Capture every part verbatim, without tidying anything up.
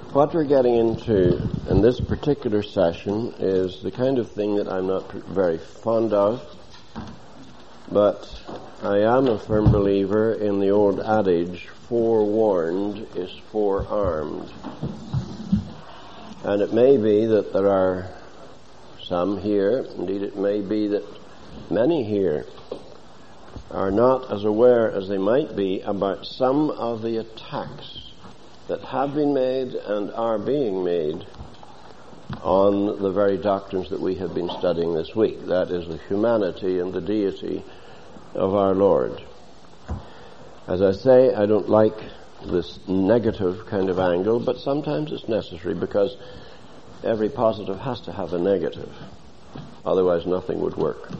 What we're getting into in this particular session is the kind of thing that I'm not very fond of, but I am a firm believer in the old adage, forewarned is forearmed. And it may be that there are some here, indeed it may be that many here are not as aware as they might be about some of the attacks that have been made and are being made on the very doctrines that we have been studying this week. That is the humanity and the deity of our Lord. As I say, I don't like this negative kind of angle, but sometimes it's necessary because every positive has to have a negative. Otherwise nothing would work.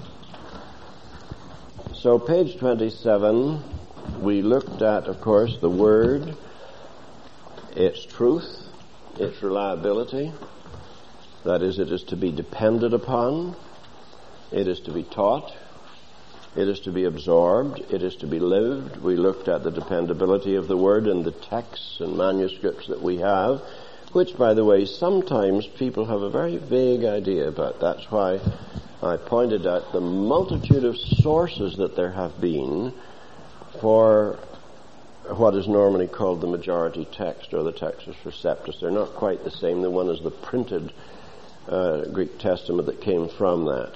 So page twenty-seven, we looked at, of course, the Word, its truth, its reliability. That is, it is to be depended upon, it is to be taught, it is to be absorbed, it is to be lived. We looked at the dependability of the Word in the texts and manuscripts that we have, which, by the way, sometimes people have a very vague idea about. That's why I pointed out the multitude of sources that there have been for what is normally called the majority text, or the Textus Receptus. They're not quite the same. The one is the printed uh, Greek Testament that came from that.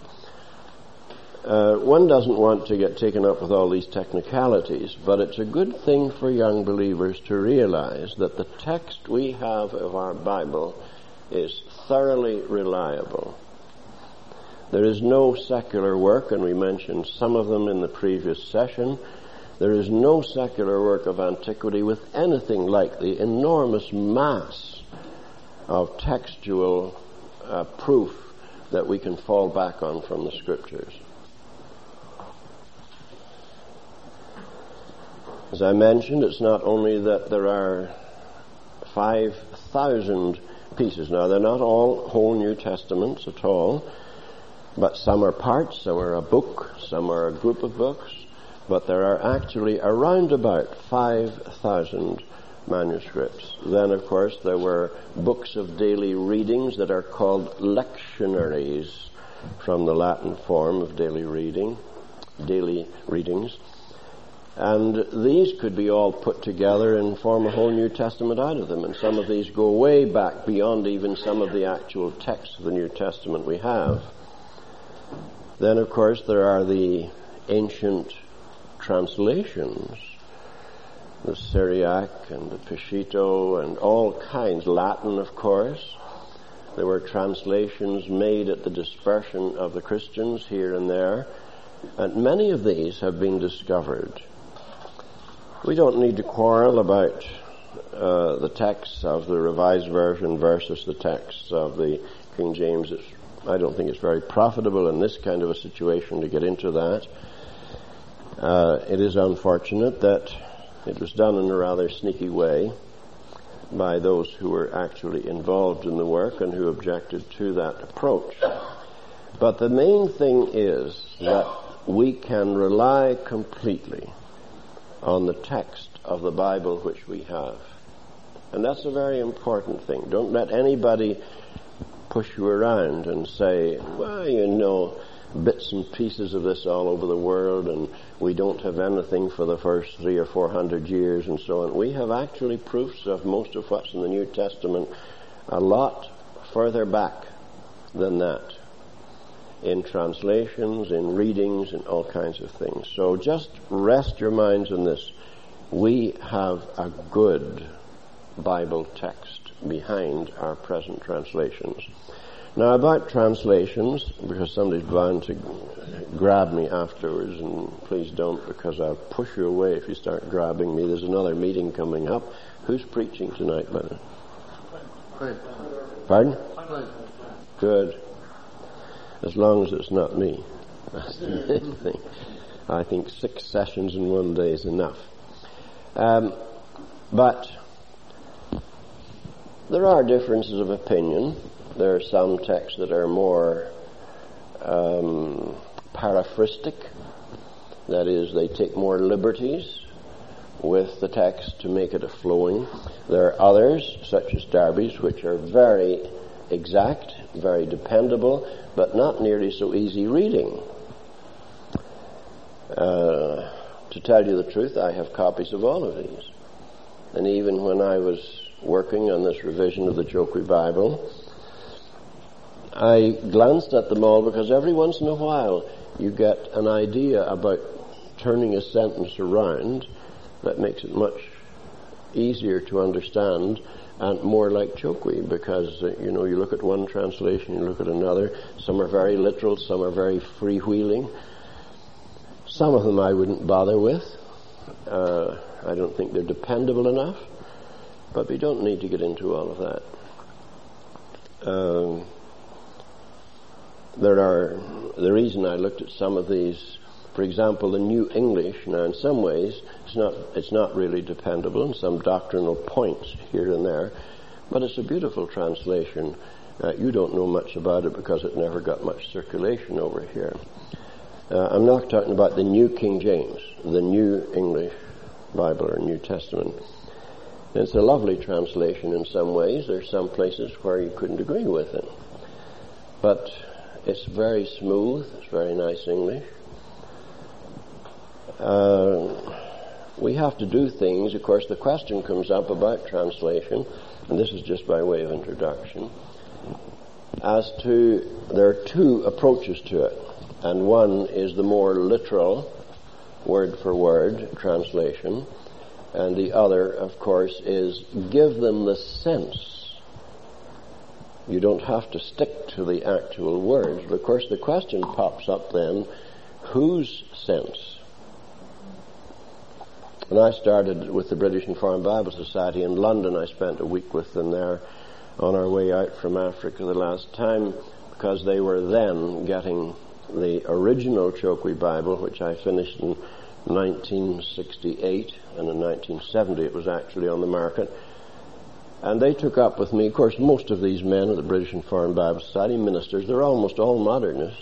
Uh, one doesn't want to get taken up with all these technicalities, but it's a good thing for young believers to realize that the text we have of our Bible is thoroughly reliable. There is no secular work, and we mentioned some of them in the previous session. There is no secular work of antiquity with anything like the enormous mass of textual uh, proof that we can fall back on from the Scriptures. As I mentioned, it's not only that there are five thousand pieces. Now, they're not all whole New Testaments at all, but some are parts, some are a book, some are a group of books. But there are actually around about five thousand manuscripts. Then, of course, there were books of daily readings that are called lectionaries, from the Latin form of daily reading, daily readings. And these could be all put together and form a whole New Testament out of them. And some of these go way back beyond even some of the actual texts of the New Testament we have. Then, of course, there are the ancient translations, the Syriac and the Peshitta and all kinds, Latin of course. There were translations made at the dispersion of the Christians here and there, and many of these have been discovered. We don't need to quarrel about uh, the texts of the Revised Version versus the texts of the King James. It's, I don't think it's very profitable in this kind of a situation to get into that. Uh, it is unfortunate that it was done in a rather sneaky way by those who were actually involved in the work and who objected to that approach. But the main thing is that we can rely completely on the text of the Bible which we have. And that's a very important thing. Don't let anybody push you around and say, well, you know, bits and pieces of this all over the world, and we don't have anything for the first three or four hundred years and so on. We have actually proofs of most of what's in the New Testament a lot further back than that, in translations, in readings, and all kinds of things. So just rest your minds on this. We have a good Bible text behind our present translations. Now, about translations, because somebody's bound to grab me afterwards, and please don't, because I'll push you away if you start grabbing me. There's another meeting coming up. Who's preaching tonight, by the way? Pardon? Good. As long as it's not me. That's the main thing. I think six sessions in one day is enough. Um, but there are differences of opinion. There are some texts that are more um, paraphrastic. That is, they take more liberties with the text to make it a flowing. There are others, such as Darby's, which are very exact, very dependable, but not nearly so easy reading. Uh, to tell you the truth, I have copies of all of these. And even when I was working on this revision of the Chokwe Bible, I glanced at them all because every once in a while you get an idea about turning a sentence around that makes it much easier to understand and more like Chokwe, because, uh, you know, you look at one translation, you look at another. Some are very literal, some are very freewheeling. Some of them I wouldn't bother with. Uh, I don't think they're dependable enough, but we don't need to get into all of that. Um, there are, the reason I looked at some of these, for example, the New English, now in some ways it's not, it's not really dependable in some doctrinal points here and there, but it's a beautiful translation. Uh, you don't know much about it because it never got much circulation over here. Uh, I'm not talking about the New King James, the New English Bible or New Testament. It's a lovely translation in some ways. There's some places where you couldn't agree with it. But it's very smooth, it's very nice English. Uh, we have to do things. Of course, the question comes up about translation, and this is just by way of introduction, as to, there are two approaches to it, and one is the more literal, word for word translation, and the other, of course, is give them the sense. You don't have to stick to the actual words, but of course the question pops up then, whose sense? And I started with the British and Foreign Bible Society in London. I spent a week with them there on our way out from Africa the last time, because they were then getting the original Chokwe Bible, which I finished in nineteen sixty-eight, and in nineteen seventy it was actually on the market. And they took up with me. Of course, most of these men at the British and Foreign Bible Society, ministers, they're almost all modernists.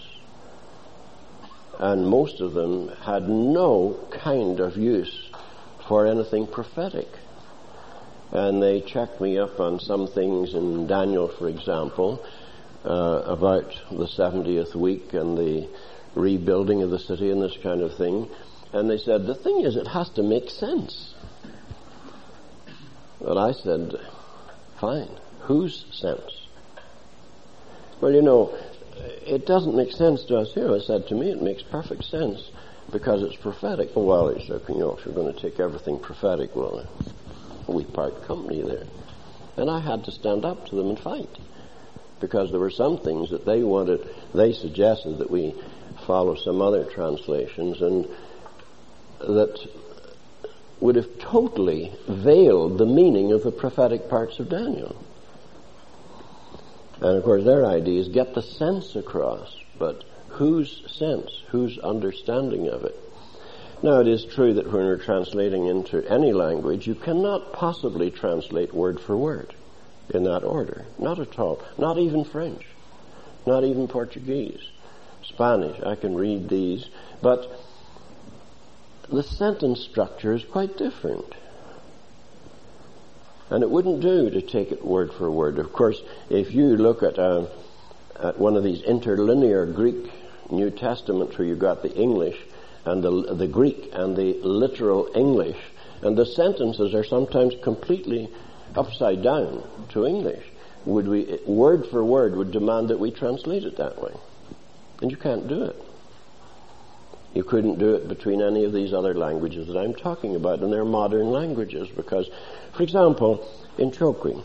And most of them had no kind of use for anything prophetic. And they checked me up on some things in Daniel, for example, uh, about the seventieth week and the rebuilding of the city and this kind of thing. And they said, the thing is, it has to make sense. Well, I said, fine. Whose sense? Well, you know, it doesn't make sense to us here. I said, to me, it makes perfect sense because it's prophetic. Oh, well, he said, you know, if you're going to take everything prophetic, well, we part company there. And I had to stand up to them and fight, because there were some things that they wanted, they suggested that we follow some other translations, and that would have totally veiled the meaning of the prophetic parts of Daniel. And of course their idea is get the sense across, but whose sense, whose understanding of it? Now it is true that when we're translating into any language, you cannot possibly translate word for word in that order. Not at all. Not even French. Not even Portuguese. Spanish, I can read these, but the sentence structure is quite different. And it wouldn't do to take it word for word. Of course, if you look at, uh, at one of these interlinear Greek New Testaments where you've got the English and the, the Greek and the literal English, and the sentences are sometimes completely upside down to English, would we, word for word, would demand that we translate it that way. And you can't do it. You couldn't do it between any of these other languages that I'm talking about, and they're modern languages, because, for example, in Chokwe,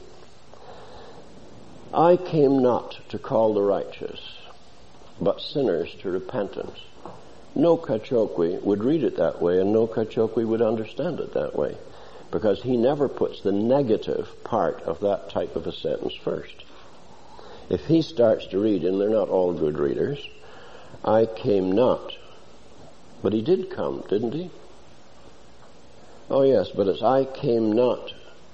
I came not to call the righteous, but sinners to repentance. No Kachokwe would read it that way, and no Kachokwe would understand it that way, because he never puts the negative part of that type of a sentence first. If he starts to read, and they're not all good readers, I came not. But he did come, didn't he? Oh yes, but it's I came not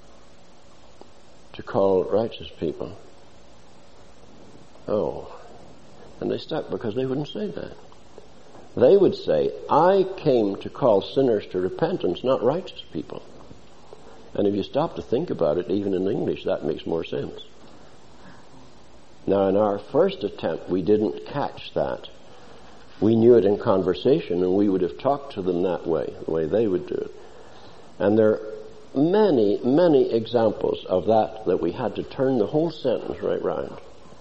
to call righteous people. Oh. And they stuck because they wouldn't say that. They would say, I came to call sinners to repentance, not righteous people. And if you stop to think about it, even in English, that makes more sense. Now, in our first attempt, we didn't catch that. We knew it in conversation, and we would have talked to them that way, the way they would do it. And there are many, many examples of that, that we had to turn the whole sentence right round.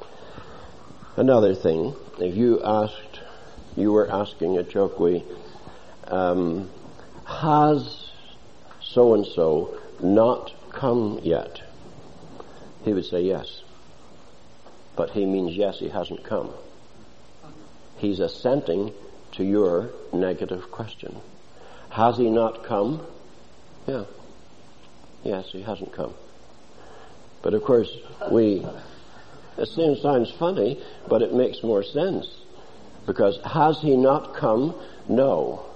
Another thing, if you asked, you were asking a Chokwe, um, has so-and-so not come yet? He would say yes. But he means yes, he hasn't come. He's assenting to your negative question. Has he not come? Yeah. Yes, he hasn't come. But of course, we, it seems, sounds funny, but it makes more sense. Because has he not come? No.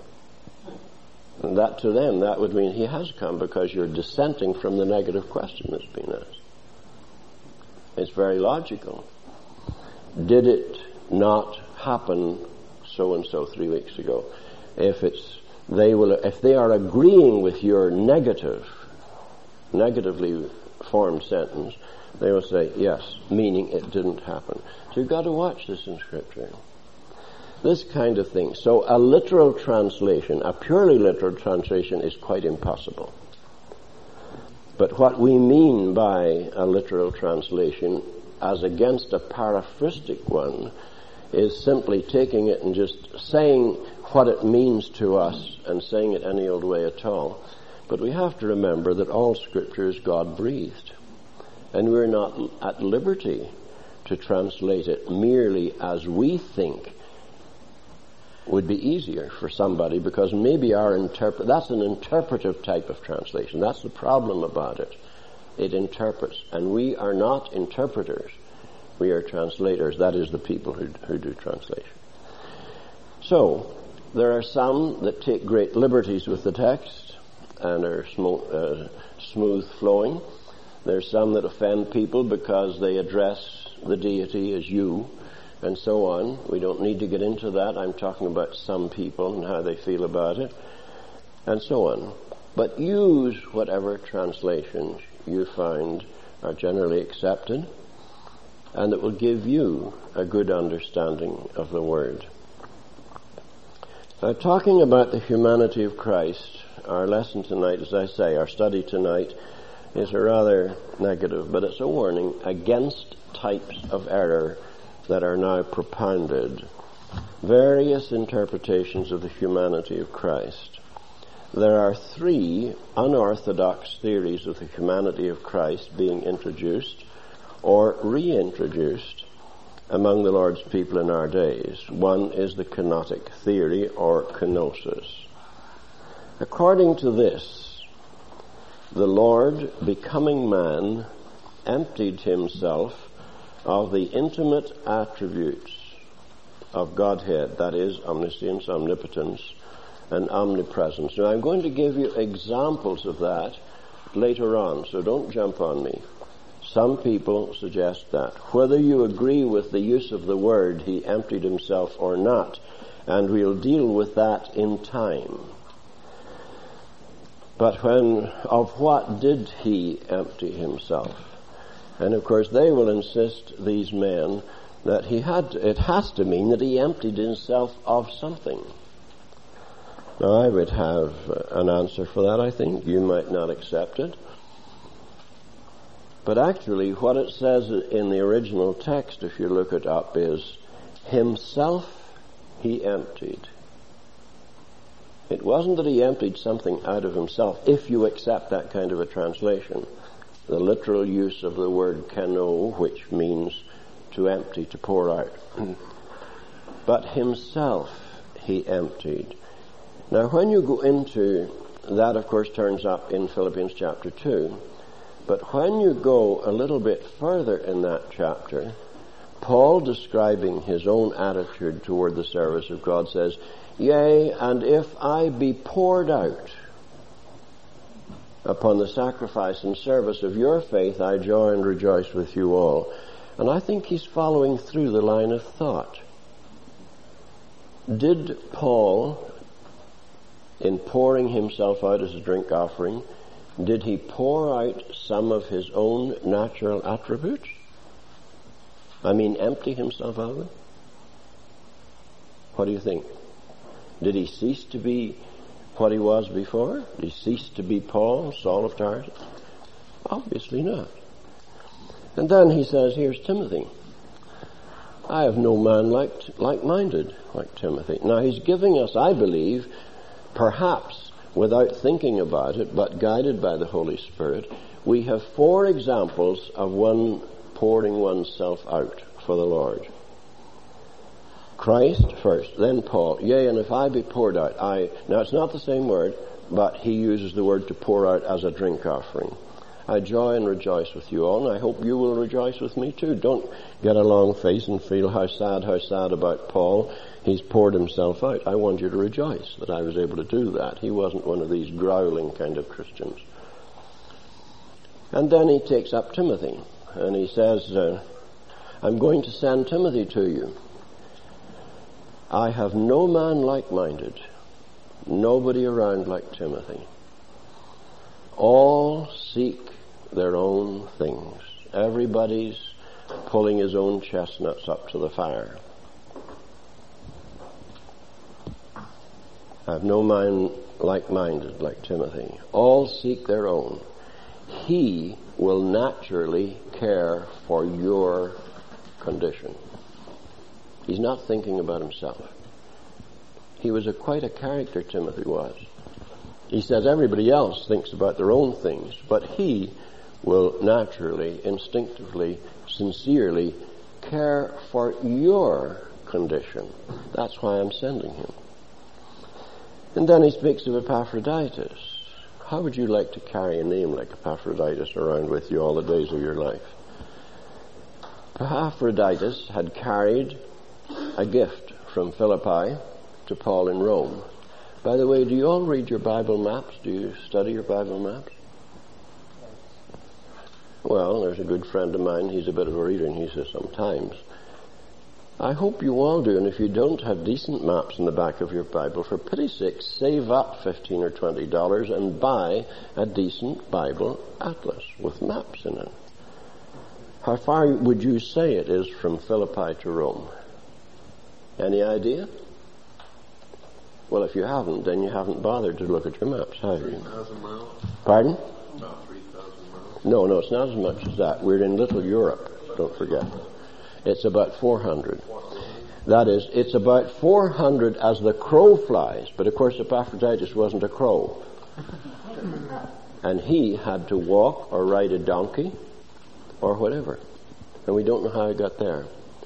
And that to them, that would mean he has come, because you're dissenting from the negative question that's been asked. It's very logical. Did it not happen so and so three weeks ago? If it's they will, if they are agreeing with your negative, negatively formed sentence, they will say yes, meaning it didn't happen. So you've got to watch this in Scripture. This kind of thing. So a literal translation, a purely literal translation, is quite impossible. But what we mean by a literal translation, as against a paraphrastic one, is simply taking it and just saying what it means to us and saying it any old way at all. But we have to remember that all Scripture is God-breathed. And we're not at liberty to translate it merely as we think would be easier for somebody, because maybe our interpret that's an interpretive type of translation. That's the problem about it. It interprets, and we are not interpreters. We are translators. That is the people who, who do translation. So, there are some that take great liberties with the text and are smo- uh, smooth flowing. There's some that offend people because they address the deity as you, and so on. We don't need to get into that. I'm talking about some people and how they feel about it, and so on. But use whatever translations you find are generally accepted, and it will give you a good understanding of the Word. Now, talking about the humanity of Christ, our lesson tonight, as I say, our study tonight, is a rather negative, but it's a warning against types of error that are now propounded. Various interpretations of the humanity of Christ. There are three unorthodox theories of the humanity of Christ being introduced or reintroduced among the Lord's people in our days. One is the kenotic theory, or kenosis. According to this, the Lord, becoming man, emptied himself of the intimate attributes of Godhead, that is, omniscience, omnipotence, and omnipresence. Now, I'm going to give you examples of that later on, so don't jump on me. Some people suggest that. Whether you agree with the use of the word, he emptied himself, or not, and we'll deal with that in time. But when, of what did he empty himself? And of course they will insist, these men, that he had to, it has to mean that he emptied himself of something. Now, I would have an answer for that, I think. You might not accept it. But actually, what it says in the original text, if you look it up, is himself he emptied. It wasn't that he emptied something out of himself, if you accept that kind of a translation. The literal use of the word keno, which means to empty, to pour out. But himself he emptied. Now, when you go into, that of course turns up in Philippians chapter two, but when you go a little bit further in that chapter, Paul, describing his own attitude toward the service of God, says, "Yea, and if I be poured out upon the sacrifice and service of your faith, I joy and rejoice with you all." And I think he's following through the line of thought. Did Paul, in pouring himself out as a drink offering, did he pour out some of his own natural attributes? I mean, empty himself out of them? What do you think? Did he cease to be what he was before? Did he cease to be Paul, Saul of Tarsus? Obviously not. And then he says, here's Timothy. I have no man like like-minded like Timothy. Now he's giving us, I believe, perhaps without thinking about it, but guided by the Holy Spirit, we have four examples of one pouring oneself out for the Lord. Christ first, then Paul. Yea, and if I be poured out, I... Now it's not the same word, but he uses the word to pour out as a drink offering. I joy and rejoice with you all, and I hope you will rejoice with me too. Don't get a long face and feel how sad, how sad about Paul. He's poured himself out. I want you to rejoice that I was able to do that. He wasn't one of these growling kind of Christians. And then he takes up Timothy, and he says, uh, I'm going to send Timothy to you. I have no man like-minded, nobody around like Timothy. All seek their own things. Everybody's pulling his own chestnuts up to the fire. I have no man like-minded like Timothy. All seek their own. He will naturally care for your condition. He's not thinking about himself. He was a, quite a character, Timothy was. He says everybody else thinks about their own things, but he will naturally, instinctively, sincerely care for your condition. That's why I'm sending him. And then he speaks of Epaphroditus. How would you like to carry a name like Epaphroditus around with you all the days of your life? Epaphroditus had carried a gift from Philippi to Paul in Rome. By the way, do you all read your Bible maps? Do you study your Bible maps? Well, there's a good friend of mine. He's a bit of a reader, and he says sometimes. I hope you all do, and if you don't have decent maps in the back of your Bible, for pity's sake, save up fifteen or twenty dollars and buy a decent Bible atlas with maps in it. How far would you say it is from Philippi to Rome? Any idea? Well, if you haven't, then you haven't bothered to look at your maps, have you? three thousand miles. Pardon? About three thousand miles. No, no, it's not as much as that. We're in Little Europe, don't forget. It's about four hundred. That is, it's about four hundred as the crow flies. But of course, Epaphroditus wasn't a crow. And he had to walk or ride a donkey or whatever. And we don't know how he got there.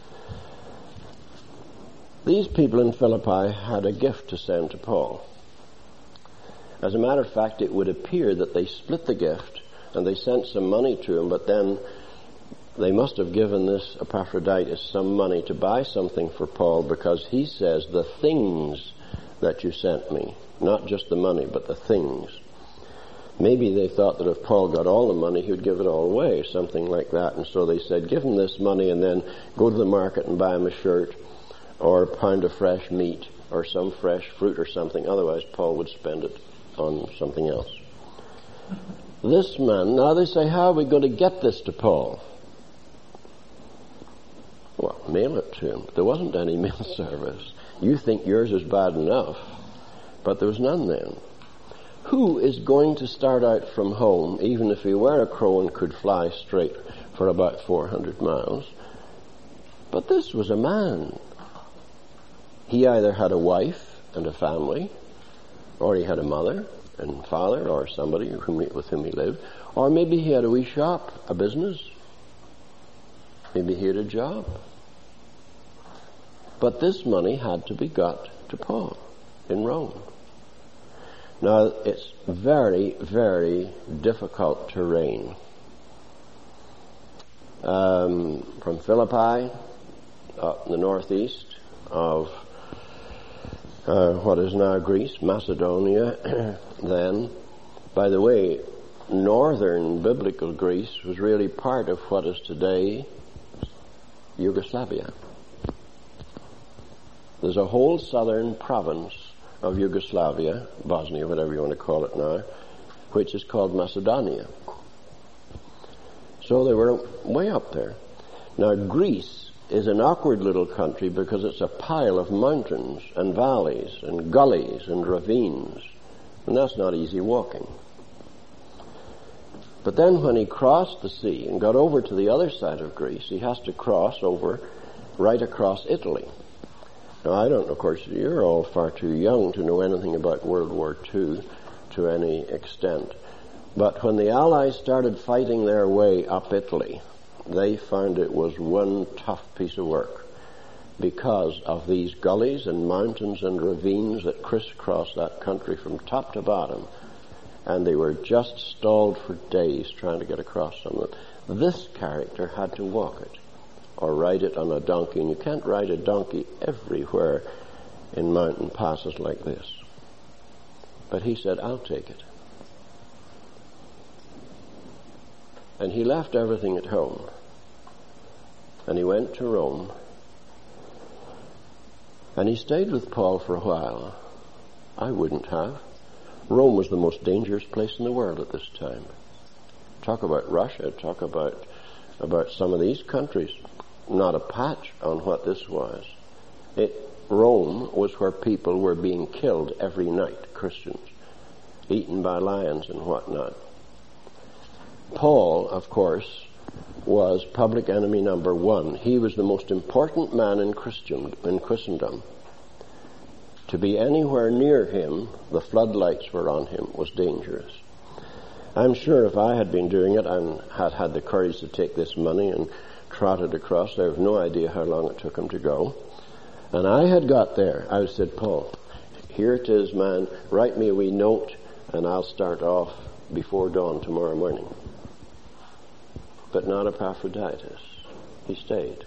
These people in Philippi had a gift to send to Paul. As a matter of fact, it would appear that they split the gift and they sent some money to him, but then they must have given this Epaphroditus some money to buy something for Paul, because he says, the things that you sent me, not just the money, but the things. Maybe they thought that if Paul got all the money, he would give it all away, something like that. And so they said, give him this money and then go to the market and buy him a shirt or a pound of fresh meat or some fresh fruit or something. Otherwise, Paul would spend it on something else. This man, now they say, how are we going to get this to Paul? Well, mail it to him. There wasn't any mail service. You think yours is bad enough, but there was none then. Who is going to start out from home, even if he were a crow and could fly straight for about four hundred miles? But this was a man. He either had a wife and a family, or he had a mother and father, or somebody whom, with whom he lived, or maybe he had a wee shop, a business. Maybe he had a job. But this money had to be got to Paul in Rome. Now, it's very, very difficult terrain. Um, from Philippi, up in the northeast of uh, what is now Greece, Macedonia, then. By the way, northern biblical Greece was really part of what is today Yugoslavia. There's a whole southern province of Yugoslavia, Bosnia, whatever you want to call it now, which is called Macedonia. So they were way up there. Now Greece is an awkward little country because it's a pile of mountains and valleys and gullies and ravines, and that's not easy walking. But then when he crossed the sea and got over to the other side of Greece, he has to cross over right across Italy. Now, I don't, of course, you're all far too young to know anything about World War Two to any extent. But when the Allies started fighting their way up Italy, they found it was one tough piece of work because of these gullies and mountains and ravines that crisscross that country from top to bottom. And they were just stalled for days trying to get across some of them. This character had to walk it or ride it on a donkey, and you can't ride a donkey everywhere in mountain passes like this. But he said, I'll take it. And he left everything at home, and he went to Rome, and he stayed with Paul for a while. I wouldn't have. Rome was the most dangerous place in the world at this time. Talk about Russia, talk about about some of these countries. Not a patch on what this was. It, Rome was where people were being killed every night, Christians, eaten by lions and whatnot. Paul, of course, was public enemy number one. He was the most important man in Christian in Christendom. To be anywhere near him, the floodlights were on him, was dangerous. I'm sure if I had been doing it and had had the courage to take this money and trotted across, I have no idea how long it took him to go. And I had got there. I said, Paul, here it is, man. Write me a wee note and I'll start off before dawn tomorrow morning. But not Epaphroditus. He stayed.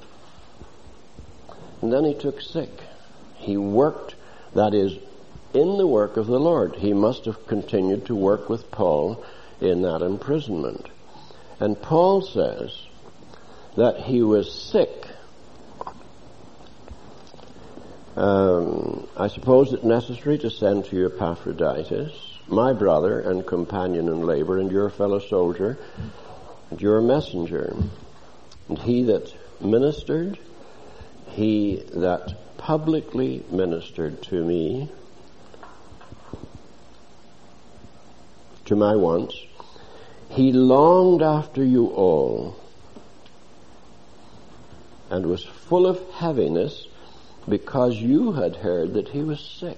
And then he took sick. He worked, that is, in the work of the Lord. He must have continued to work with Paul in that imprisonment. And Paul says that he was sick. Um, I suppose it's necessary to send to you Epaphroditus, my brother and companion in labor, and your fellow soldier, and your messenger. And he that ministered, he that publicly ministered to me, to my wants, he longed after you all, and was full of heaviness because you had heard that he was sick.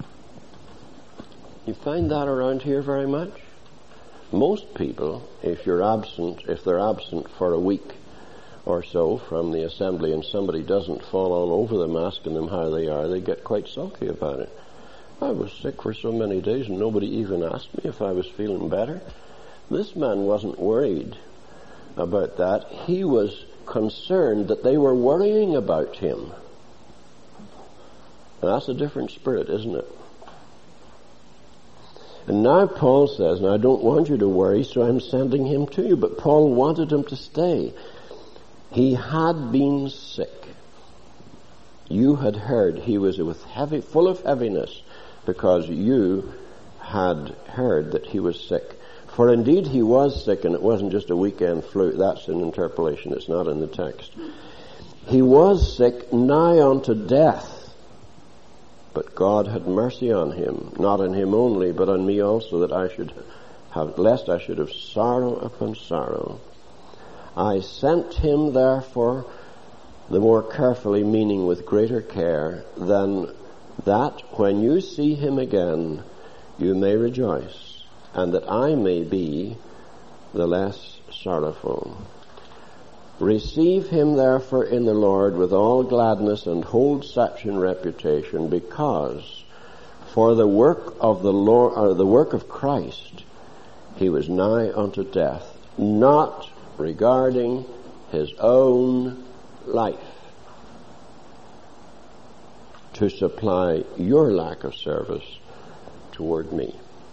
You find that around here very much? Most people, if you're absent, if they're absent for a week or so from the assembly and somebody doesn't fall all over them asking them how they are, they get quite sulky about it. I was sick for so many days and nobody even asked me if I was feeling better. This man wasn't worried about that. He was concerned that they were worrying about him. And that's a different spirit, isn't it? And now Paul says, and I don't want you to worry, so I'm sending him to you. But Paul wanted him to stay. He had been sick. You had heard he was with heavy, full of heaviness, because you had heard that he was sick. For indeed he was sick, and it wasn't just a weekend flu. That's an interpolation. It's not in the text. He was sick, nigh unto death. But God had mercy on him, not on him only, but on me also, that I should have, lest I should have sorrow upon sorrow. I sent him, therefore, the more carefully, meaning with greater care, than that when you see him again, you may rejoice, and that I may be the less sorrowful. Receive him therefore in the Lord with all gladness, and hold such in reputation, because for the work of the Lord, or the work of Christ, he was nigh unto death, not regarding his own life, to supply your lack of service toward me.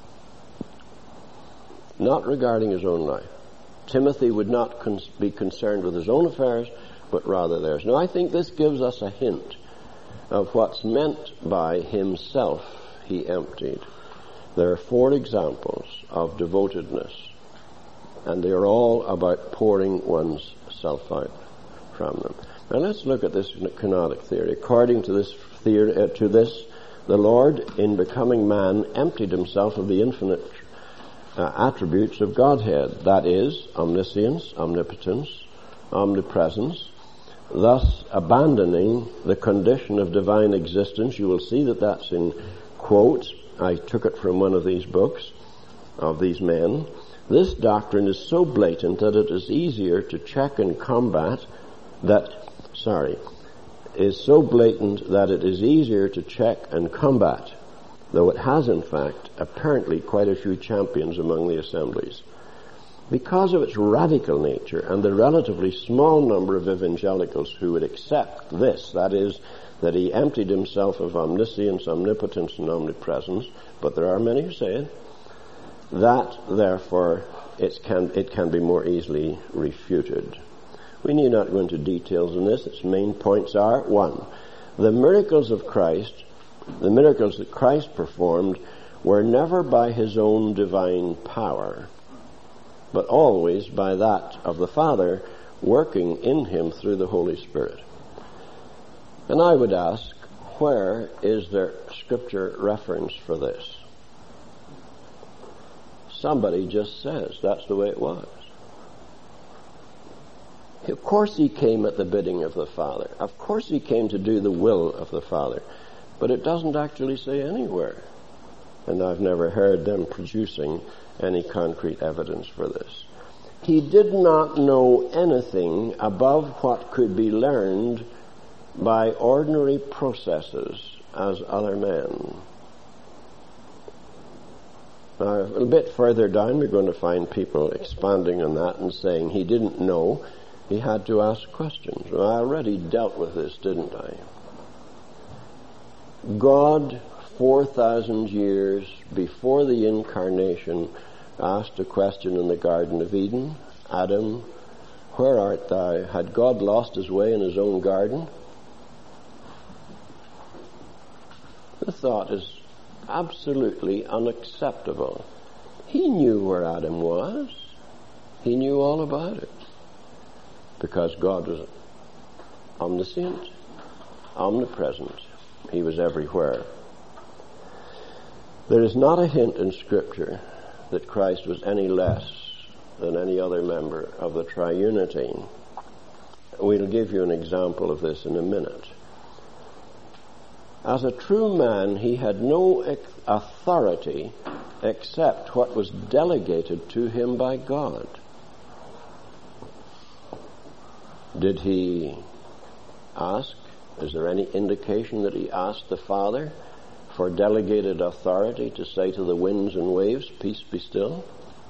Not regarding his own life. Timothy would not cons- be concerned with his own affairs, but rather theirs. Now, I think this gives us a hint of what's meant by himself he emptied. There are four examples of devotedness, and they are all about pouring one's self out from them. Now let's look at this kenotic theory. According to this theory, uh, to this, the Lord, in becoming man, emptied himself of the infinite uh, attributes of Godhead. That is, omniscience, omnipotence, omnipresence, thus abandoning the condition of divine existence. You will see that that's in quotes. I took it from one of these books of these men. This doctrine is so blatant that it is easier to check and combat that, sorry, is so blatant that it is easier to check and combat, though it has in fact apparently quite a few champions among the assemblies. Because of its radical nature and the relatively small number of evangelicals who would accept this, that is, that he emptied himself of omniscience, omnipotence, and omnipresence, but there are many who say it, that, therefore, it can, it can be more easily refuted. We need not go into details on this. Its main points are, one, the miracles of Christ, the miracles that Christ performed, were never by his own divine power, but always by that of the Father working in him through the Holy Spirit. And I would ask, where is there scripture reference for this? Somebody just says that's the way it was. Of course he came at the bidding of the Father. Of course he came to do the will of the Father. But it doesn't actually say anywhere. And I've never heard them producing any concrete evidence for this. He did not know anything above what could be learned by ordinary processes as other men. Now, a little bit further down, we're going to find people expanding on that and saying he didn't know. He had to ask questions. Well, I already dealt with this, didn't I? God, four thousand years before the incarnation, asked a question in the Garden of Eden. Adam, where art thou? Had God lost his way in his own garden? The thought is absolutely unacceptable. He knew where Adam was. He knew all about it. Because God was omniscient, omnipresent. He was everywhere. There is not a hint in Scripture that Christ was any less than any other member of the triunity. We'll give you an example of this in a minute. As a true man, he had no authority except what was delegated to him by God. Did he ask? Is there any indication that he asked the Father for delegated authority to say to the winds and waves, peace be still?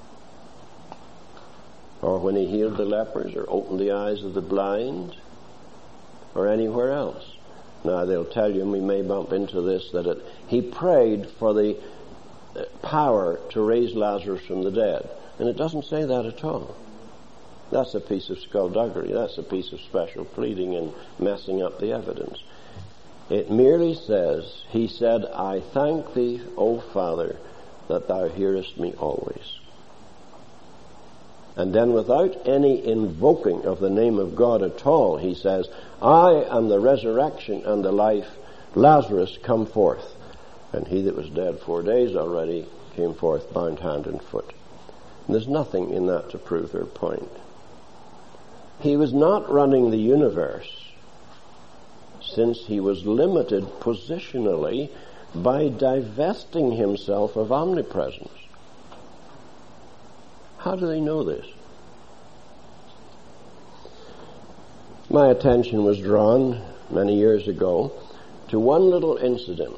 Or when he healed the lepers or opened the eyes of the blind or anywhere else? Now they'll tell you, and we may bump into this, that it, he prayed for the power to raise Lazarus from the dead. And it doesn't say that at all. That's a piece of skullduggery. That's a piece of special pleading and messing up the evidence. It merely says, he said, I thank thee, O Father, that thou hearest me always. And then without any invoking of the name of God at all, he says, I am the resurrection and the life. Lazarus, come forth. And he that was dead four days already came forth bound hand and foot. And there's nothing in that to prove their point. He was not running the universe, since he was limited positionally by divesting himself of omnipresence. How do they know this? My attention was drawn many years ago to one little incident.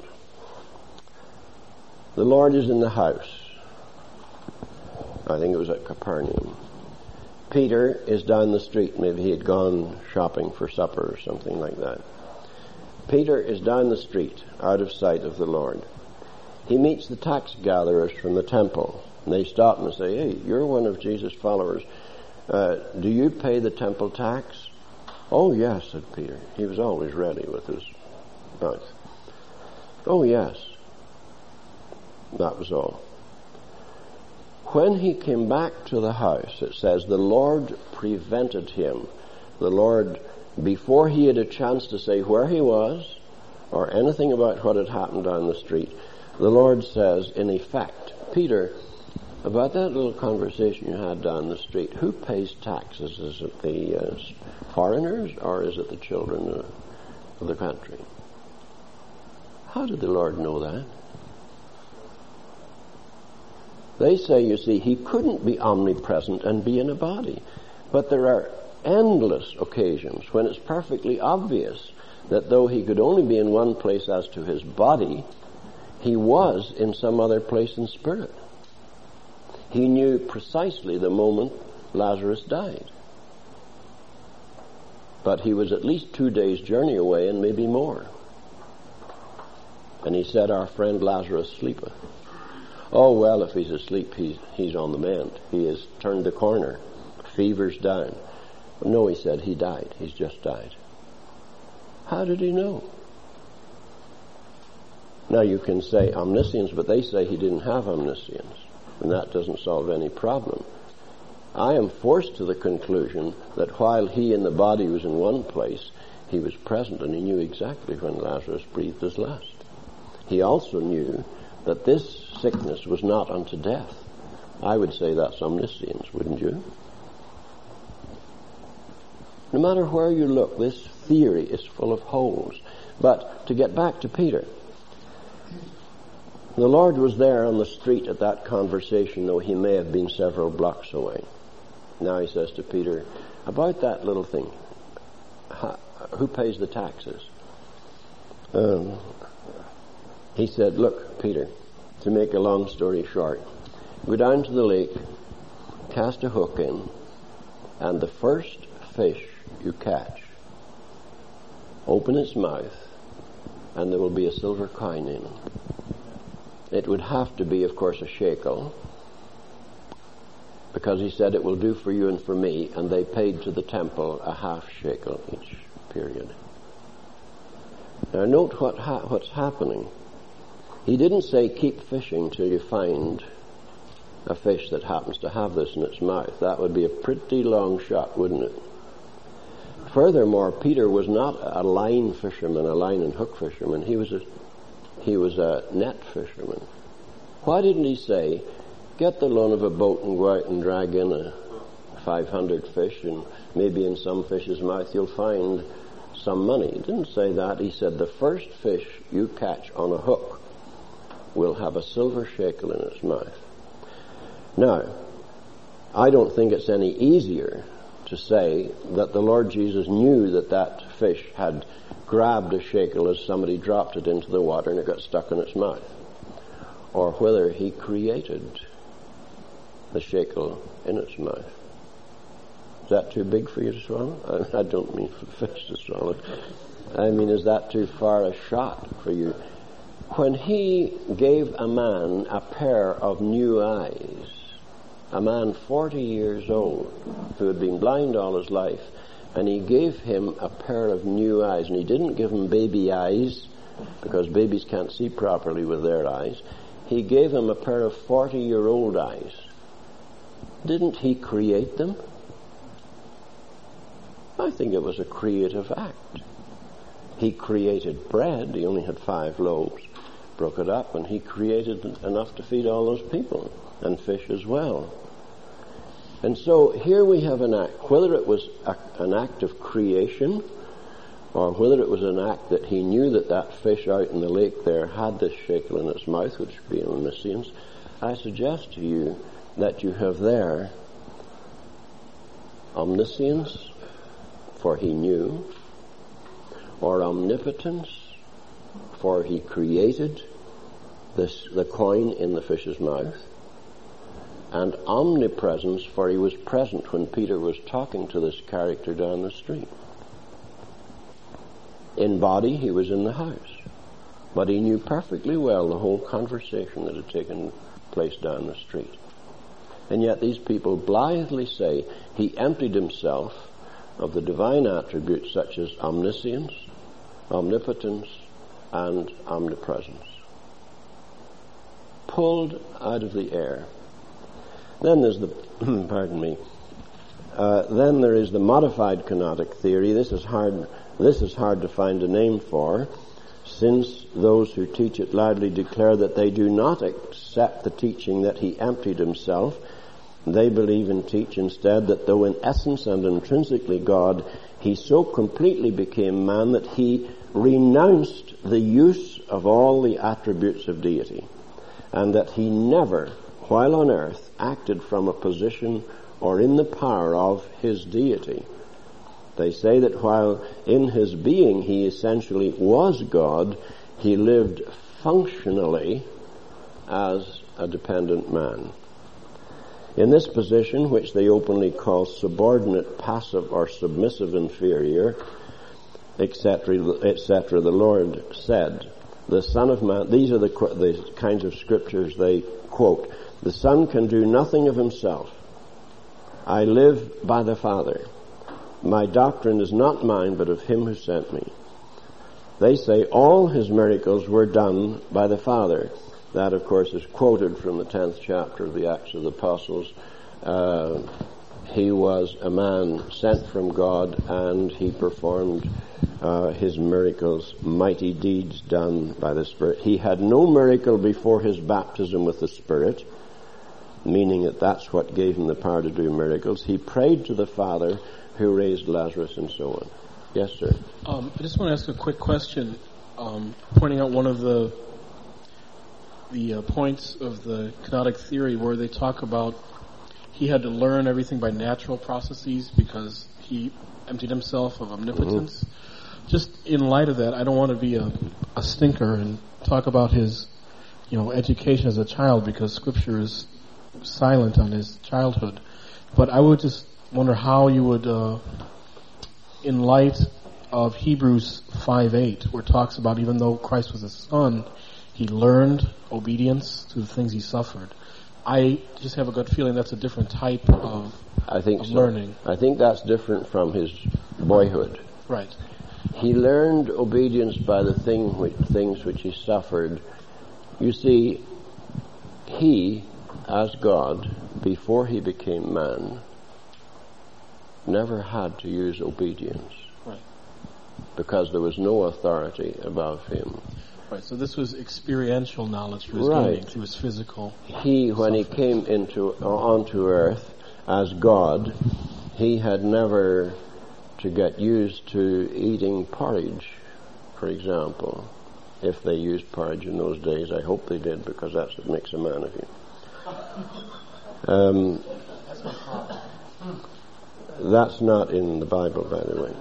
The Lord is in the house. I think it was at Capernaum. Peter is down the street. Maybe he had gone shopping for supper or something like that. Peter is down the street, out of sight of the Lord. He meets the tax gatherers from the temple. And they stop and say, hey, you're one of Jesus' followers. Uh, do you pay the temple tax? Oh, yes, said Peter. He was always ready with his mouth. Oh, yes. That was all. When he came back to the house, it says, the Lord prevented him. The Lord, before he had a chance to say where he was or anything about what had happened down the street, the Lord says, in effect, Peter, about that little conversation you had down the street, who pays taxes? Is it the uh, foreigners or is it the children uh, of the country? How did the Lord know that? They say, you see, he couldn't be omnipresent and be in a body. But there are endless occasions when it's perfectly obvious that though he could only be in one place as to his body, he was in some other place in spirit. He knew precisely the moment Lazarus died. But he was at least two days' journey away and maybe more. And he said, our friend Lazarus sleepeth. Oh, well, if he's asleep, he's, he's on the mend. He has turned the corner. Fever's down. No, he said, he died. He's just died. How did he know? Now, you can say omniscience, but they say he didn't have omniscience. And that doesn't solve any problem. I am forced to the conclusion that while he in the body was in one place, he was present and he knew exactly when Lazarus breathed his last. He also knew that this sickness was not unto death. I would say that's omniscience, wouldn't you? No matter where you look, this theory is full of holes. But to get back to Peter, the Lord was there on the street at that conversation, though he may have been several blocks away. Now he says to Peter, about that little thing, who pays the taxes? Um, he said, look, Peter, to make a long story short, go down to the lake, cast a hook in, and the first fish you catch, open its mouth, and there will be a silver coin in it. It would have to be, of course, a shekel, because he said it will do for you and for me, and they paid to the temple a half shekel each period. Now note what ha- what's happening. He didn't say keep fishing till you find a fish that happens to have this in its mouth. That would be a pretty long shot, wouldn't it? Furthermore, Peter was not a line fisherman, a line and hook fisherman. He was a he was a net fisherman. Why didn't he say, get the loan of a boat and go out and drag in a five hundred fish, and maybe in some fish's mouth you'll find some money? He didn't say that. He said the first fish you catch on a hook will have a silver shekel in its mouth. Now, I don't think it's any easier to say that the Lord Jesus knew that that fish had grabbed a shekel as somebody dropped it into the water and it got stuck in its mouth, or whether he created the shekel in its mouth. Is that too big for you to swallow? I, I don't mean for the fish to swallow. I mean, is that too far a shot for you? When he gave a man a pair of new eyes, a man forty years old who had been blind all his life, and he gave him a pair of new eyes, and he didn't give him baby eyes because babies can't see properly with their eyes. He gave him a pair of forty-year-old eyes. Didn't he create them? I think it was a creative act. He created bread. He only had five loaves, broke it up, and he created enough to feed all those people, and fish as well. And so here we have an act, whether it was a, an act of creation or whether it was an act that he knew that that fish out in the lake there had this shekel in its mouth, which would be an omniscience. I suggest to you that you have there omniscience, for he knew, or omnipotence, for he created this, the coin in the fish's mouth, and omnipresence, for he was present when Peter was talking to this character down the street. In body, he was in the house, but he knew perfectly well the whole conversation that had taken place down the street. And yet these people blithely say he emptied himself of the divine attributes such as omniscience, omnipotence, and omnipresence. Pulled out of the air. Then there's the, pardon me, uh, then there is the modified kenotic theory. This is hard, this is hard to find a name for, since those who teach it loudly declare that they do not accept the teaching that he emptied himself. They believe and teach instead that though in essence and intrinsically God, he so completely became man that he renounced the use of all the attributes of deity, and that he never, while on earth, acted from a position or in the power of his deity. They say that while in his being he essentially was God, he lived functionally as a dependent man. In this position, which they openly call subordinate, passive, or submissive inferior, et cetera, et cetera, the Lord said, the Son of Man, these are the, the kinds of scriptures they quote, the Son can do nothing of himself. I live by the Father. My doctrine is not mine, but of him who sent me. They say all his miracles were done by the Father. That, of course, is quoted from the tenth chapter of the Acts of the Apostles. Uh, he was a man sent from God, and he performed uh, his miracles, mighty deeds done by the Spirit. He had no miracle before his baptism with the Spirit, meaning that that's what gave him the power to do miracles. He prayed to the Father, who raised Lazarus, and so on. Yes, sir. Um, I just want to ask a quick question, um, pointing out one of the the uh, points of the kenotic theory where they talk about he had to learn everything by natural processes because he emptied himself of omnipotence. Mm-hmm. Just in light of that, I don't want to be a, a stinker and talk about his, you know, education as a child, because Scripture is silent on his childhood. But I would just wonder how you would, uh, in light of Hebrews five eight, where it talks about even though Christ was a son, he learned obedience to the things he suffered. I just have a good feeling that's a different type of, I think of so. learning. I think that's different from his boyhood. Right. He learned obedience by the thing which, things which he suffered. You see, he, as God, before he became man, never had to use obedience. Right. Because there was no authority above him. Right, so this was experiential knowledge he was right. gaining through his physical He, when suffering. he came into uh, onto earth as God, he had never to get used to eating porridge, for example. If they used porridge in those days, I hope they did, because that's what makes a man of you. Um, that's not in the Bible, by the way.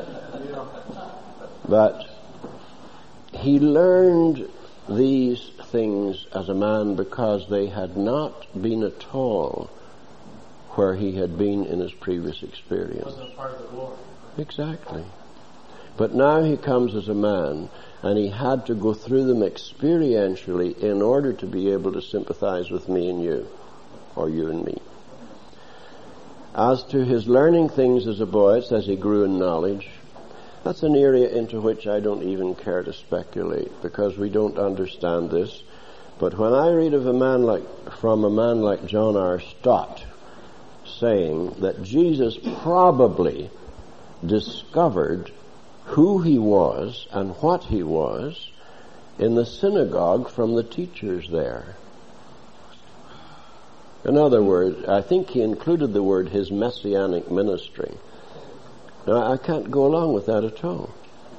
But he learned these things as a man because they had not been at all where he had been in his previous experience. Wasn't part of the glory. Exactly. But now he comes as a man, and he had to go through them experientially in order to be able to sympathize with me and you, or you and me. As to his learning things as a boy, it says he grew in knowledge. That's an area into which I don't even care to speculate, because we don't understand this. But when I read of a man like, from a man like John R. Stott, saying that Jesus probably discovered who he was and what he was in the synagogue from the teachers there. In other words, I think he included the word his messianic ministry. Now, I can't go along with that at all.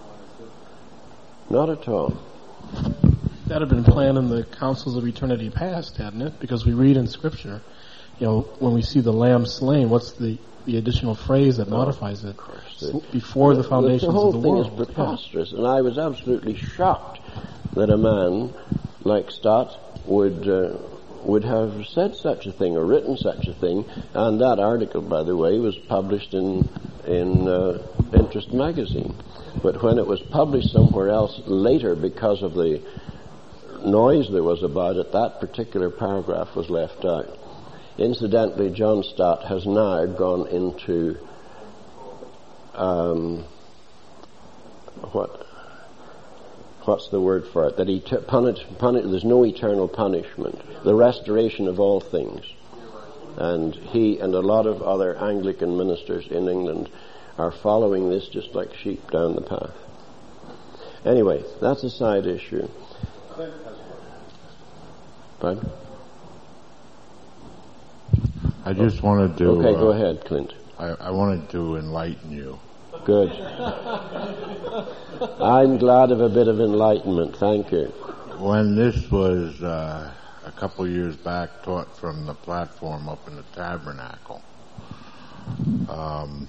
Not at all. That had been planned in the councils of eternity past, hadn't it? Because we read in Scripture, you know, when we see the lamb slain, what's the, the additional phrase that modifies it? Of course. Before the foundations the whole of the thing world. is preposterous, yeah. And I was absolutely shocked that a man like Stott would uh, would have said such a thing or written such a thing. And that article, by the way, was published in in uh, Interest magazine. But when it was published somewhere else later, because of the noise there was about it, that particular paragraph was left out. Incidentally, John Stott has now gone into um, what what's the word for it? That he t- punish, punish, there's no eternal punishment. The restoration of all things. And he and a lot of other Anglican ministers in England are following this just like sheep down the path. Anyway, that's a side issue. Pardon? I just wanted to... Okay, uh, go ahead, Clint. I, I wanted to enlighten you. Good. I'm glad of a bit of enlightenment. Thank you. When this was uh, a couple of years back taught from the platform up in the tabernacle, um,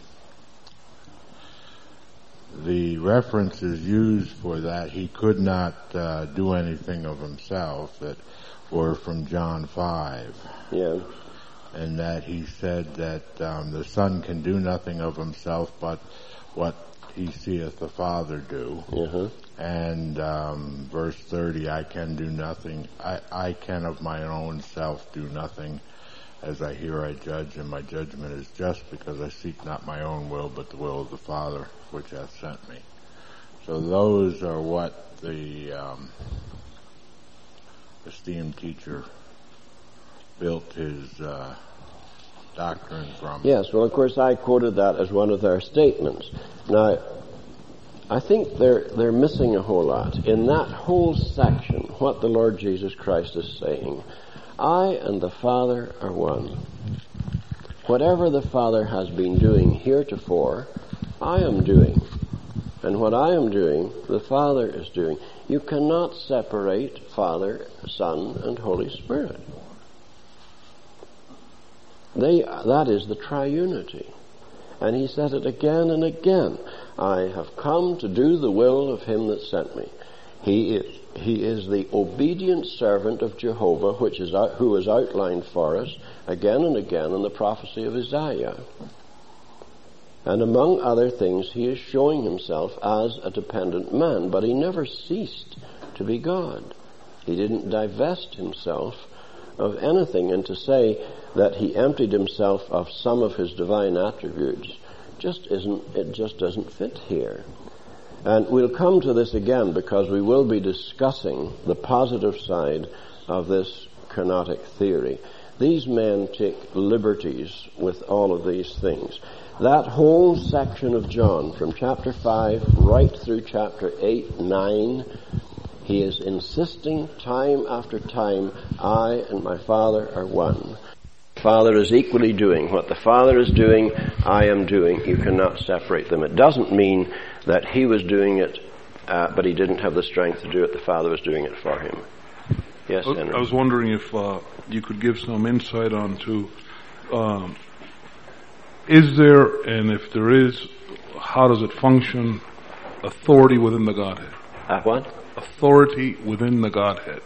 the references used for that, he could not uh, do anything of himself, that were from John five. Yeah. And that he said that um, the Son can do nothing of himself but what he seeth the Father do. Uh-huh. And um, verse thirty, I can do nothing, I, I can of my own self do nothing. As I hear I judge, and my judgment is just, because I seek not my own will, but the will of the Father which hath sent me. So those are what the um, esteemed teacher built his uh, doctrine from. Yes, well, of course, I quoted that as one of their statements. Now, I think they're they're missing a whole lot. In that whole section, what the Lord Jesus Christ is saying, I and the Father are one. Whatever the Father has been doing heretofore, I am doing. And what I am doing, the Father is doing. You cannot separate Father, Son, and Holy Spirit. They, that is the triunity. And he said it again and again. I have come to do the will of him that sent me. He is, he is the obedient servant of Jehovah, which is out, who is outlined for us again and again in the prophecy of Isaiah. And among other things, he is showing himself as a dependent man, but he never ceased to be God. He didn't divest himself of anything, and to say that he emptied himself of some of his divine attributes just isn't, it just doesn't fit here. And we'll come to this again, because we will be discussing the positive side of this kenotic theory. These men take liberties with all of these things. That whole section of John, from chapter five right through chapter eight, nine, he is insisting time after time, I and my Father are one. The Father is equally doing. What the Father is doing, I am doing. You cannot separate them. It doesn't mean that he was doing it, uh, but he didn't have the strength to do it. The Father was doing it for him. Yes, Henry? I was wondering if uh, you could give some insight on to, um, is there, and if there is, how does it function, authority within the Godhead? Uh, what? Authority within the Godhead.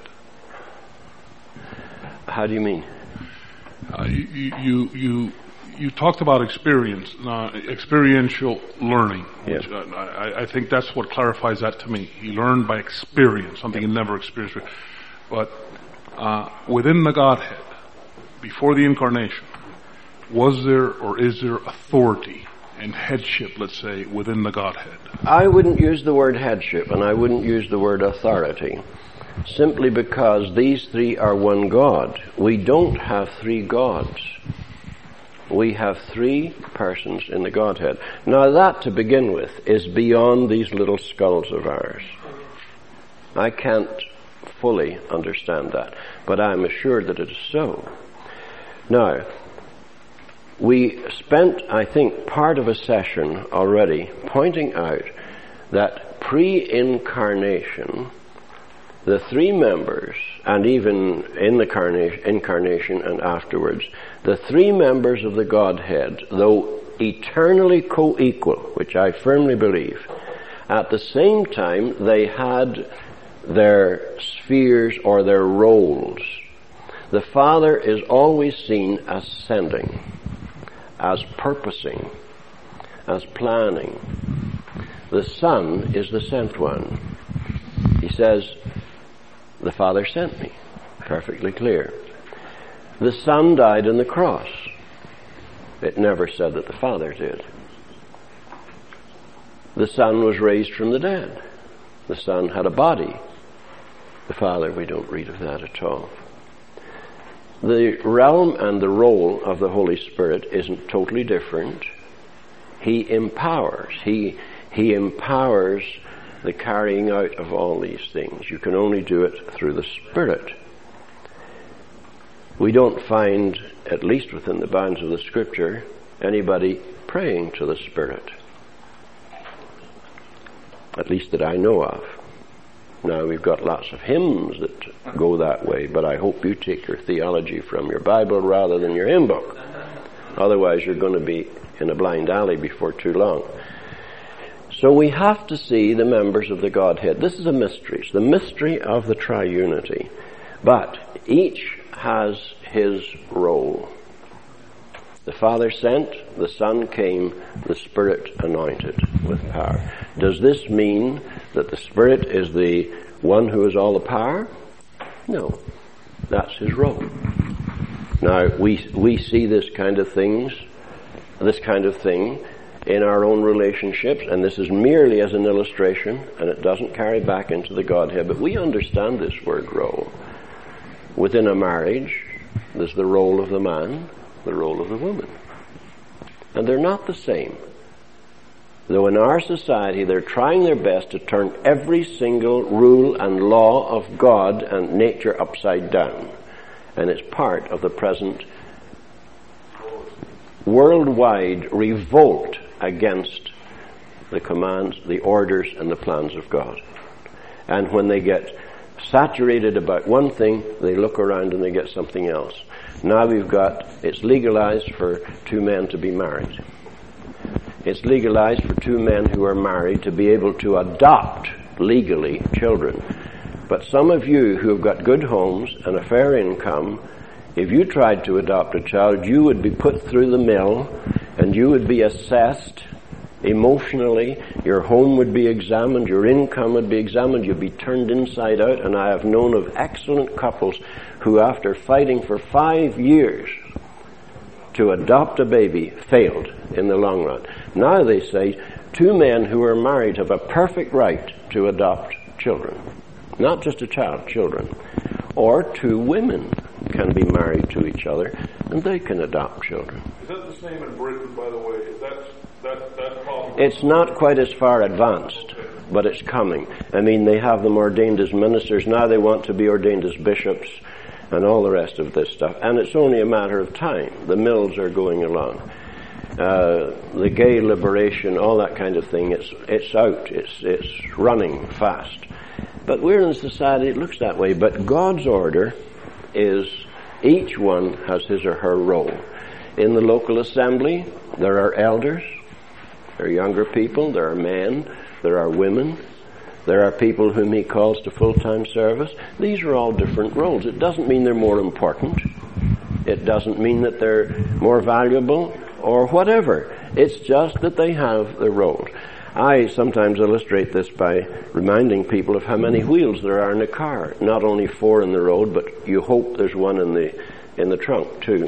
How do you mean? Uh, you, you, you, you talked about experience, uh, experiential learning. Which, yeah. uh, I, I think that's what clarifies that to me. He learned by experience, something he never experienced. But uh, within the Godhead, before the incarnation, was there or is there authority and headship, let's say, within the Godhead? I wouldn't use the word headship, and I wouldn't use the word authority, simply because these three are one God. We don't have three gods. We have three persons in the Godhead. Now that, to begin with, is beyond these little skulls of ours. I can't fully understand that, but I'm assured that it is so. Now, we spent, I think, part of a session already pointing out that pre-incarnation, the three members, and even in the carnation, incarnation and afterwards, the three members of the Godhead, though eternally co-equal, which I firmly believe, at the same time they had their spheres or their roles. The Father is always seen as sending, as purposing, as planning. The Son is the sent one. He says, the Father sent me. Perfectly clear. The Son died on the cross. It never said that the Father did. The Son was raised from the dead. The Son had a body. The Father, we don't read of that at all. The realm and the role of the Holy Spirit isn't totally different. He empowers. He, he empowers the carrying out of all these things. You can only do it through the Spirit. We don't find, at least within the bounds of the Scripture, anybody praying to the Spirit. At least that I know of. Now, we've got lots of hymns that go that way, but I hope you take your theology from your Bible rather than your hymn book. Otherwise, you're going to be in a blind alley before too long. So we have to see the members of the Godhead. This is a mystery. It's the mystery of the triunity. But each has his role. The Father sent, the Son came, the Spirit anointed with power. Does this mean that the Spirit is the one who has all the power? No. That's his role. Now, we we see this kind of things, this kind of thing in our own relationships, and this is merely as an illustration, and it doesn't carry back into the Godhead, but we understand this word role. Within a marriage, there's the role of the man, the role of the woman. And they're not the same. Though in our society they're trying their best to turn every single rule and law of God and nature upside down. And it's part of the present worldwide revolt against the commands, the orders, and the plans of God. And when they get saturated about one thing, they look around and they get something else. Now we've got, it's legalized for two men to be married. It's legalized for two men who are married to be able to adopt legally children. But some of you who have got good homes and a fair income, if you tried to adopt a child, you would be put through the mill and you would be assessed emotionally. Your home would be examined, your income would be examined, you'd be turned inside out. And I have known of excellent couples who, after fighting for five years to adopt a baby, failed in the long run. Now they say two men who are married have a perfect right to adopt children. Not just a child, children. Or two women can be married to each other and they can adopt children. Is that the same in Britain, by the way? Is that that that problem? It's not quite as far advanced, okay, but it's coming. I mean, they have them ordained as ministers. Now they want to be ordained as bishops and all the rest of this stuff. And it's only a matter of time. The mills are going along. Uh, the gay liberation, all that kind of thing, it's it's out. It's it's running fast. But we're in a society that looks that way. But God's order is each one has his or her role. In the local assembly, there are elders, there are younger people, there are men, there are women, there are people whom he calls to full-time service. These are all different roles. It doesn't mean they're more important. It doesn't mean that they're more valuable or whatever. It's just that they have their roles. I sometimes illustrate this by reminding people of how many wheels there are in a car. Not only four in the road, but you hope there's one in the in the trunk too.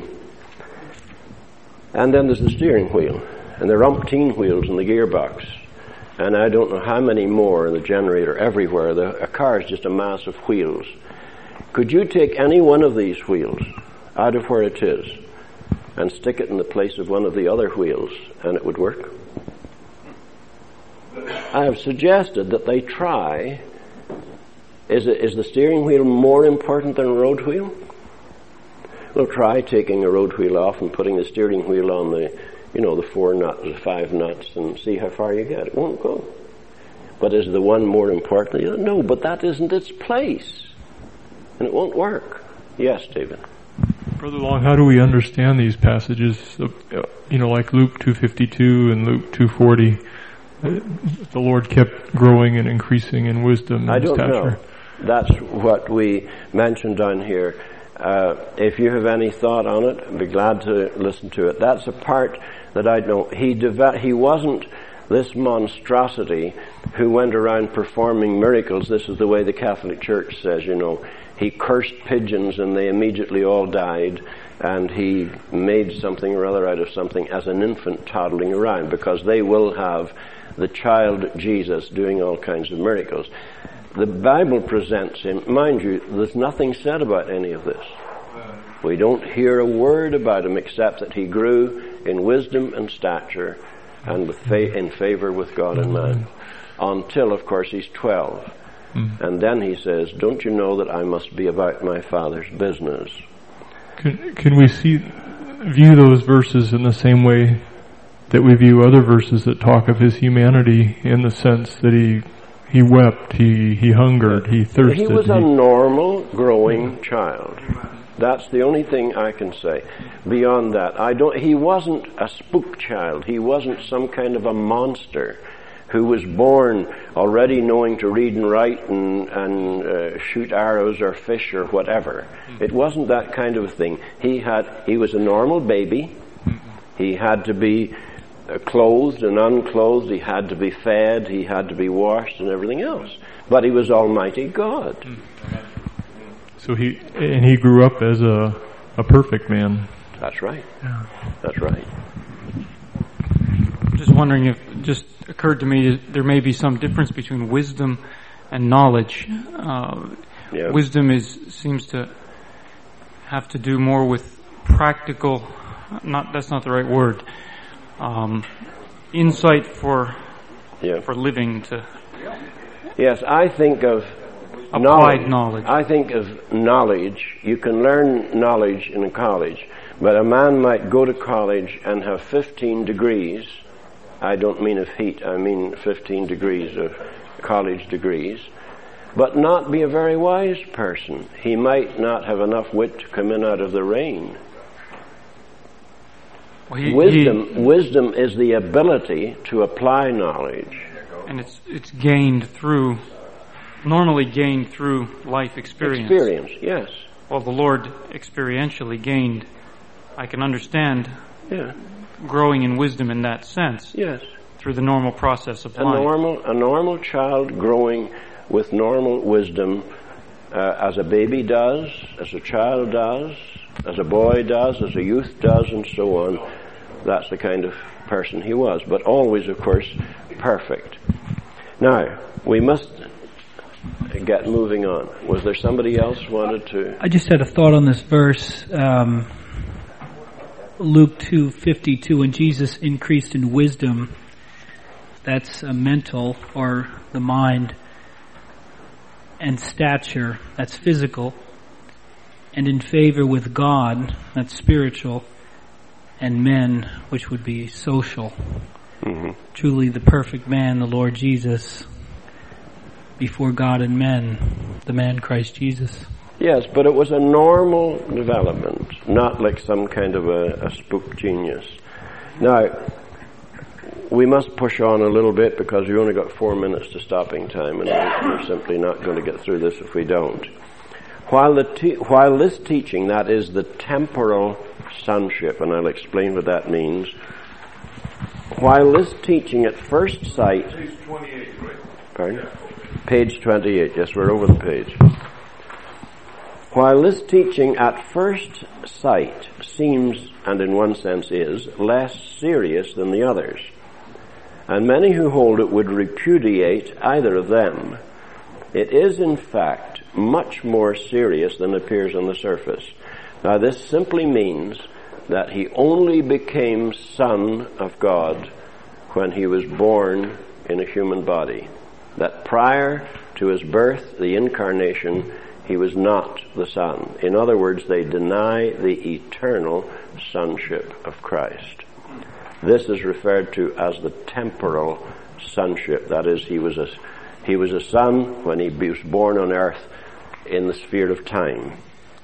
And then there's the steering wheel, and there are umpteen wheels in the gearbox, and I don't know how many more in the generator everywhere. The, a car is just a mass of wheels. Could you take any one of these wheels out of where it is and stick it in the place of one of the other wheels, and it would work? I have suggested that they try. Is, it, is the steering wheel more important than a road wheel? Well, try taking a road wheel off and putting the steering wheel on the, you know, the four nuts, the five nuts, and see how far you get. It won't go. But is the one more important? No, but that isn't its place. And it won't work. Yes, David. Brother Long, how do we understand these passages, of, you know, like Luke two fifty-two and Luke two forty? The Lord kept growing and increasing in wisdom and I don't stature. know. That's what we mentioned down here. Uh, if you have any thought on it, I'd be glad to listen to it. That's a part that I know. He deve- he wasn't this monstrosity who went around performing miracles. This is the way the Catholic Church says, you know. He cursed pigeons and they immediately all died. and he made something or other out of something as an infant toddling around, because they will have the child Jesus doing all kinds of miracles. The Bible presents him, mind you, there's nothing said about any of this. We don't hear a word about him except that he grew in wisdom and stature and with fa- in favor with God and man, until, of course, he's twelve. Mm. And then he says, don't you know that I must be about my Father's business? Can, can we see, view those verses in the same way that we view other verses that talk of his humanity, in the sense that he he wept, he, he hungered, he thirsted? He was a normal, growing child. That's the only thing I can say. Beyond that, I don't. He wasn't a spook child. He wasn't some kind of a monster who was born already knowing to read and write and, and uh, shoot arrows or fish or whatever. It wasn't that kind of a thing. He had. He was a normal baby. He had to be uh, clothed and unclothed. He had to be fed. He had to be washed and everything else. But he was Almighty God. So he and he grew up as a a perfect man. That's right. Yeah. That's right. Just wondering if it just occurred to me that there may be some difference between wisdom and knowledge. Uh, yeah. Wisdom is seems to have to do more with practical. Not that's not the right word. Um, insight for yeah. for living to. Yes, I think of. Applied knowledge. knowledge. I think of knowledge. You can learn knowledge in a college, but a man might go to college and have fifteen degrees. I don't mean of heat, I mean fifteen degrees of college degrees, but not be a very wise person. He might not have enough wit to come in out of the rain. Well, he, wisdom, he, wisdom is the ability to apply knowledge. And it's it's gained through normally gained through life experience. Experience, yes. Well, the Lord experientially gained, I can understand, yeah. growing in wisdom in that sense. Yes. Through the normal process of a life. Normal, a normal child growing with normal wisdom, uh, as a baby does, as a child does, as a boy does, as a youth does, and so on. That's the kind of person he was. But always, of course, perfect. Now, we must get moving on. Was there somebody else wanted to? I just had a thought on this verse. Um, Luke two fifty-two, when Jesus increased in wisdom, that's a mental, or the mind, and stature, that's physical, and in favor with God, that's spiritual, and men, which would be social. Mm-hmm. Truly the perfect man, the Lord Jesus, before God and men, the man Christ Jesus. Yes, but it was a normal development, not like some kind of a, a spook genius. Now, we must push on a little bit because we only got four minutes to stopping time, and we're simply not going to get through this if we don't. While the te- while this teaching, that is the temporal sonship, and I'll explain what that means. While this teaching at first sight, page twenty-eight, right? Pardon? Page twenty-eight. Yes, we're over the page. While this teaching at first sight seems, and in one sense is, less serious than the others, and many who hold it would repudiate either of them, it is in fact much more serious than appears on the surface. Now, this simply means that he only became Son of God when he was born in a human body. That prior to his birth, the incarnation, he was not the Son. In other words, they deny the eternal sonship of Christ. This is referred to as the temporal sonship. That is, he was a, he was a son when he was born on earth in the sphere of time.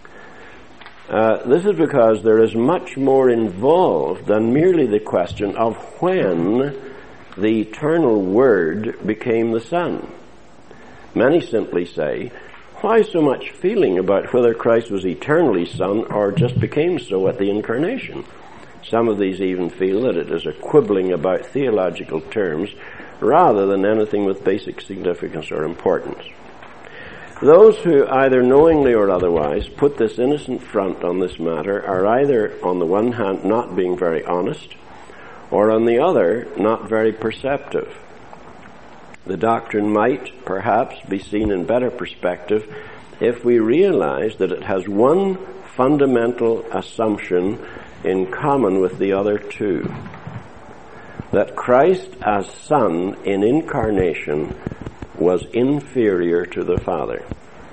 Uh, this is because there is much more involved than merely the question of when the eternal Word became the Son. Many simply say, why so much feeling about whether Christ was eternally Son or just became so at the incarnation? Some of these even feel that it is a quibbling about theological terms rather than anything with basic significance or importance. Those who, either knowingly or otherwise, put this innocent front on this matter are either, on the one hand, not being very honest, or on the other, not very perceptive. The doctrine might, perhaps, be seen in better perspective if we realize that it has one fundamental assumption in common with the other two. That Christ as Son in incarnation was inferior to the Father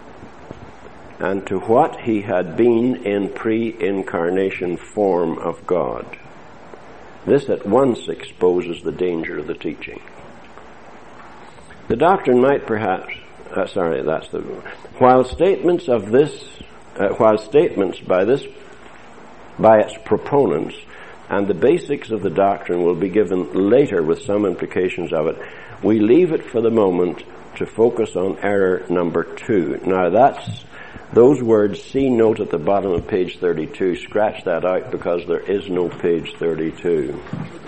and to what he had been in pre-incarnation form of God. This at once exposes the danger of the teaching. The doctrine might perhaps, uh, sorry, that's the, while statements of this, uh, while statements by this, by its proponents and the basics of the doctrine will be given later with some implications of it, we leave it for the moment to focus on error number two. Now that's, those words, see note at the bottom of page thirty-two, scratch that out because there is no page thirty-two.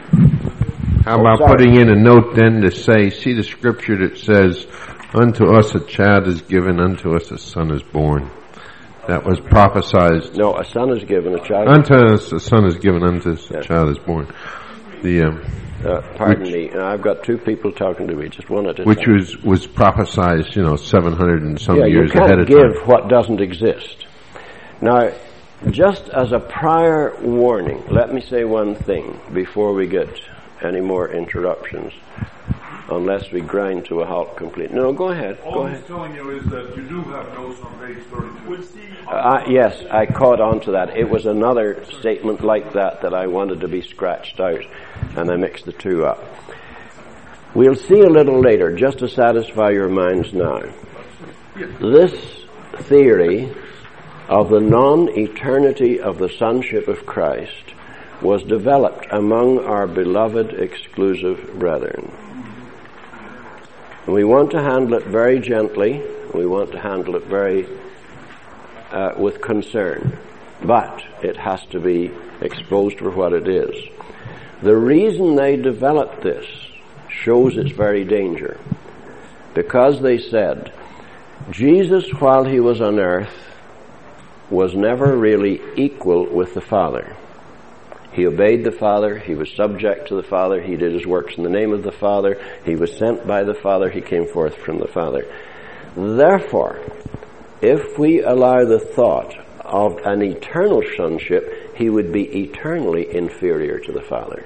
How about oh, putting in a note then to say, see the scripture that says, unto us a child is given, unto us a son is born. That was prophesied. No, a son is given, a child. Unto us a son is given, unto us a yes. child is born. The um, uh, pardon which, me, I've got two people talking to me, just one at a which time. was was prophesied, you know, seven hundred and some yeah, years ahead of time. You can't give what doesn't exist. Now, just as a prior warning, let me say one thing before we get any more interruptions, unless we grind to a halt completely. No, go ahead. All go he's ahead. telling you is that you do have notes on page thirty-two. Uh, yes, I caught on to that. It was another statement like that that I wanted to be scratched out, and I mixed the two up. We'll see a little later, just to satisfy your minds now. This theory of the non-eternity of the sonship of Christ was developed among our beloved exclusive brethren. And we want to handle it very gently. We want to handle it very uh, with concern. But it has to be exposed for what it is. The reason they developed this shows its very danger. Because they said, Jesus, while he was on earth, was never really equal with the Father. He obeyed the Father, he was subject to the Father, he did his works in the name of the Father, he was sent by the Father, he came forth from the Father. Therefore, if we allow the thought of an eternal sonship, he would be eternally inferior to the Father.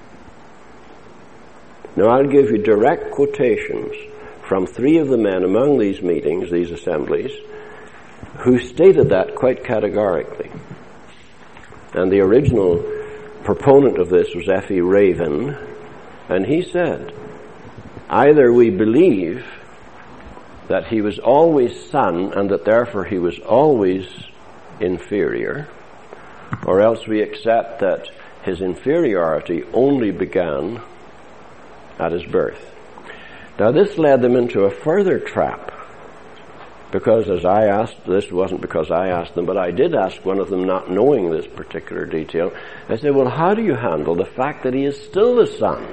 Now I'll give you direct quotations from three of the men among these meetings, these assemblies, who stated that quite categorically. And the original proponent of this was F E Raven, and he said, either we believe that he was always Son and that therefore he was always inferior, or else we accept that his inferiority only began at his birth. Now this led them into a further trap, because as I asked, this wasn't because I asked them, but I did ask one of them not knowing this particular detail. I said, well, how do you handle the fact that he is still the Son?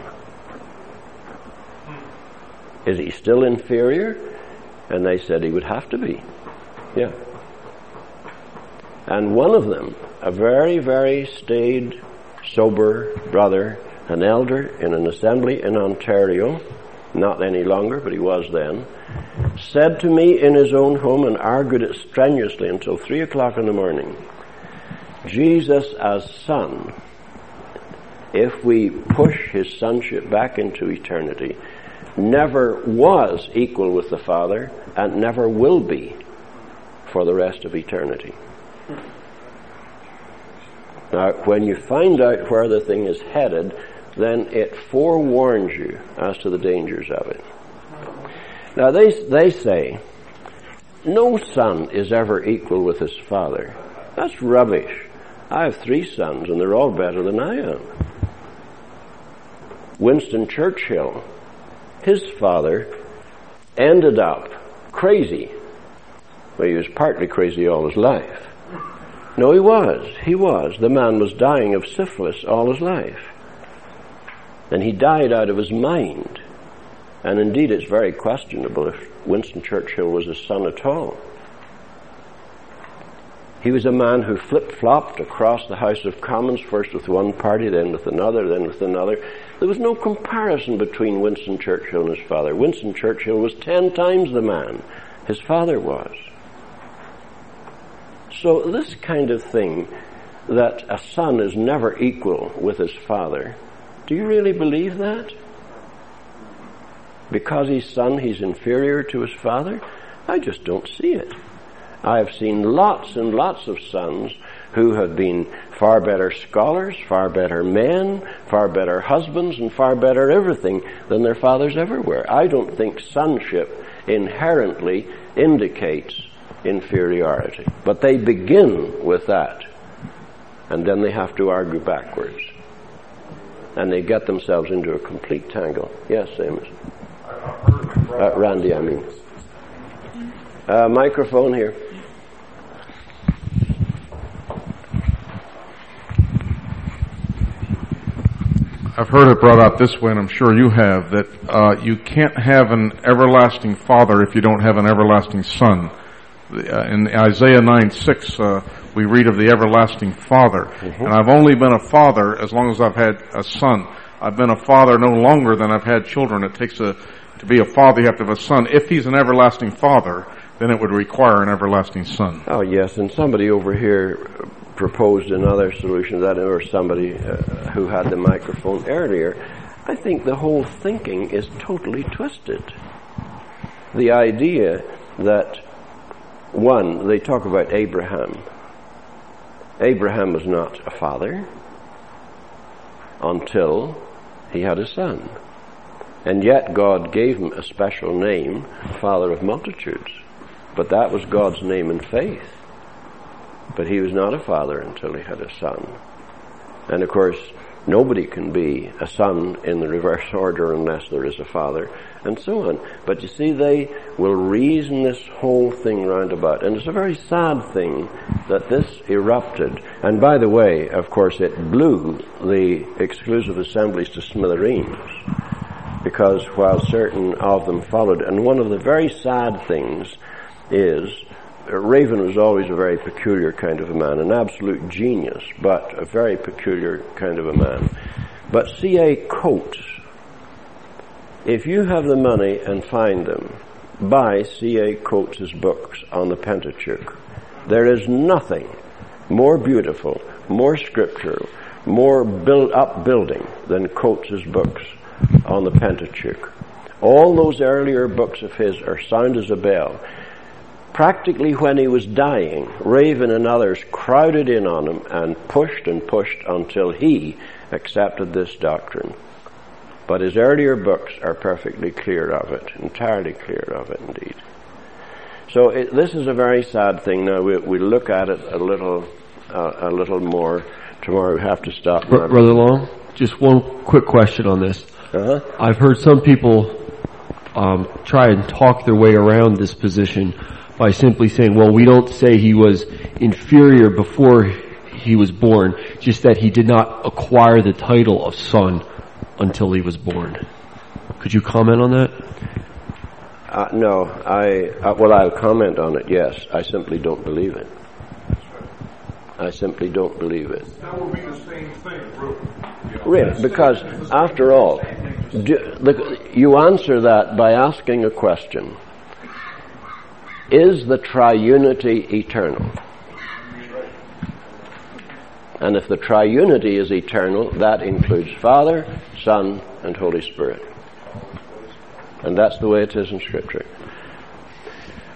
Is he still inferior? And they said he would have to be. Yeah. And one of them, a very, very staid, sober brother, an elder in an assembly in Ontario, not any longer, but he was then, said to me in his own home and argued it strenuously until three o'clock in the morning, Jesus as Son, if we push his sonship back into eternity, never was equal with the Father and never will be for the rest of eternity. Now, when you find out where the thing is headed, then it forewarns you as to the dangers of it. Now, they they say, no son is ever equal with his father. That's rubbish. I have three sons, and they're all better than I am. Winston Churchill, his father, ended up crazy. Well, he was partly crazy all his life. No, he was. He was. The man was dying of syphilis all his life. And he died out of his mind. And indeed, it's very questionable if Winston Churchill was his son at all. He was a man who flip-flopped across the House of Commons, first with one party, then with another, then with another. There was no comparison between Winston Churchill and his father. Winston Churchill was ten times the man his father was. So this kind of thing, that a son is never equal with his father, do you really believe that? Because he's son, he's inferior to his father? I just don't see it. I've seen lots and lots of sons who have been far better scholars, far better men, far better husbands, and far better everything than their fathers ever were. I don't think sonship inherently indicates inferiority. But they begin with that. And then they have to argue backwards. And they get themselves into a complete tangle. Yes, Amos? Uh, Randy, I mean. Uh, microphone here. I've heard it brought out this way, and I'm sure you have, that uh, you can't have an everlasting father if you don't have an everlasting son. Uh, in Isaiah nine six, uh, we read of the everlasting Father. Mm-hmm. And I've only been a father as long as I've had a son. I've been a father no longer than I've had children. It takes a, to be a father, you have to have a son. If he's an everlasting father, then it would require an everlasting son. Oh, yes, and somebody over here proposed another solution, that or somebody uh, who had the microphone earlier. I think the whole thinking is totally twisted. The idea that, one, they talk about Abraham. Abraham was not a father until he had a son. And yet God gave him a special name, Father of Multitudes. But that was God's name in faith. But he was not a father until he had a son. And of course, nobody can be a son in the reverse order unless there is a father, and so on. But you see, they will reason this whole thing round about. And it's a very sad thing that this erupted. And by the way, of course, it blew the exclusive assemblies to smithereens, because while certain of them followed, and one of the very sad things is, Raven was always a very peculiar kind of a man, an absolute genius, but a very peculiar kind of a man. But C A Coates, if you have the money and find them, buy C A Coates' books on the Pentateuch. There is nothing more beautiful, more scriptural, more build up building than Coates' books on the Pentateuch. All those earlier books of his are sound as a bell. Practically when he was dying, Raven and others crowded in on him and pushed and pushed until he accepted this doctrine. But his earlier books are perfectly clear of it, entirely clear of it indeed. So it, this is a very sad thing. Now we, we look at it a little, uh, a little more. Tomorrow we have to stop. Br- Brother Long, just one quick question on this. Uh-huh. I've heard some people um, try and talk their way around this position by simply saying, well, we don't say he was inferior before he was born, just that he did not acquire the title of son until he was born. Could you comment on that? Uh, no, I, uh, well, I'll comment on it, yes. I simply don't believe it. I simply don't believe it. That would be the same thing, really. Really, because after all, do, the, you answer that by asking a question. Is the triunity eternal? And if the triunity is eternal, that includes Father, Son, and Holy Spirit. And that's the way it is in Scripture.